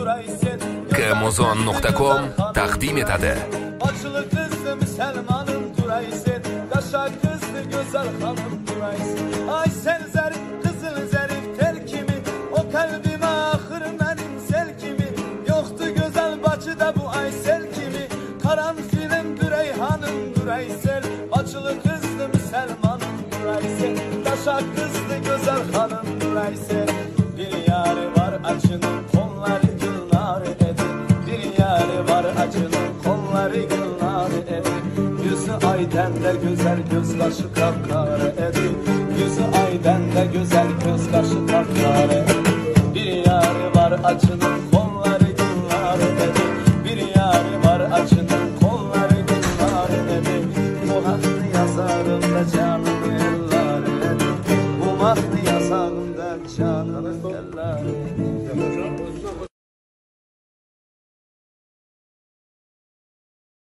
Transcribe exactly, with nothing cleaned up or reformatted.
Kmozon nokta com taqdim etadi. Açılı kızlı Müslümanım duraysen, kaşa kızlı güzel hanım duraysen. Ay sen zarif kızıl zarif tel kimi, o kalbime ahır benim sel kimi. Yoktu güzel bacıda bu ay sel kimi, karanfilim Düreyhanım duraysen. Açılı kızlı Müslümanım duraysen, kaşa kızlı güzel hanım duraysen. Bir yarı var acının kolları gülnar edin, bir yarı var acının kolları gülnar edin. Yüzü aydan da güzel göz kaşı kapkara edin, yüzü aydan da güzel göz kaşı kapkara edin. Bir yarı var acının